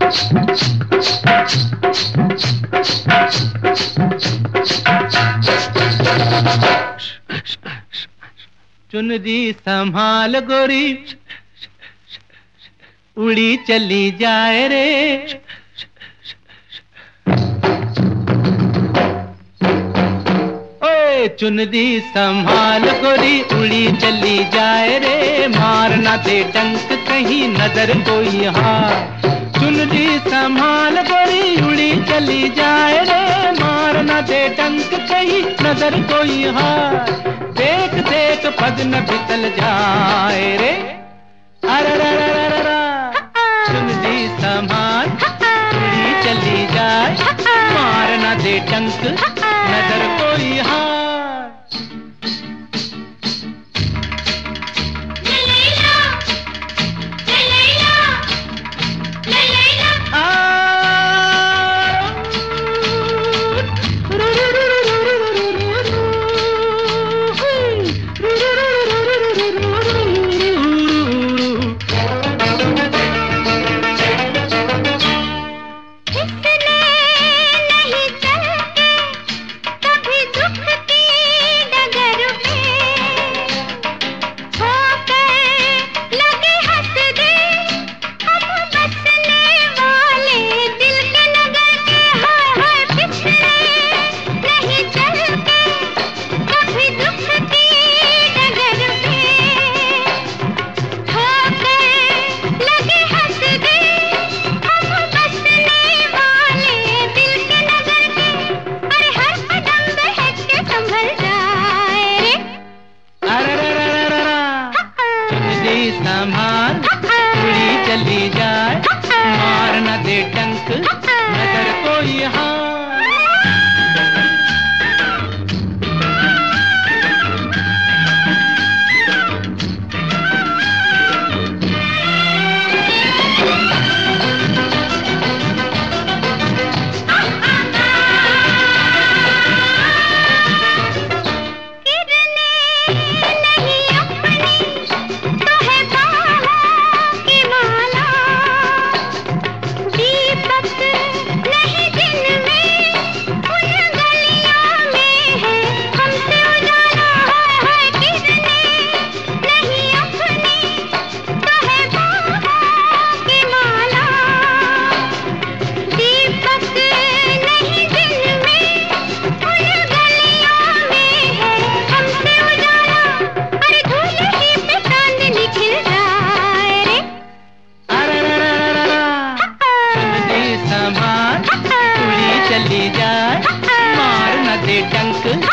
चुनरी संभाल गोरी, उड़ी चली जाए रे। ओए चुनरी संभाल गोरी, उड़ी चली जाए रे। मारना दे डंक कहीं नजर कोई हार। चुनरी संभाल गोरी, उड़ी चली जाए रे। मारना दे डंक कहीं नजर कोई हार। देख देख पग न फिसल जाए रे। अरररररररा चुनरी संभाल, उड़ी चली जाए। मारना दे डंक नजर कोई हार। संभाल, उड़ी चली जाए। मारना दे डंक नजर कोई हार। चली जाए, मार न दे डंक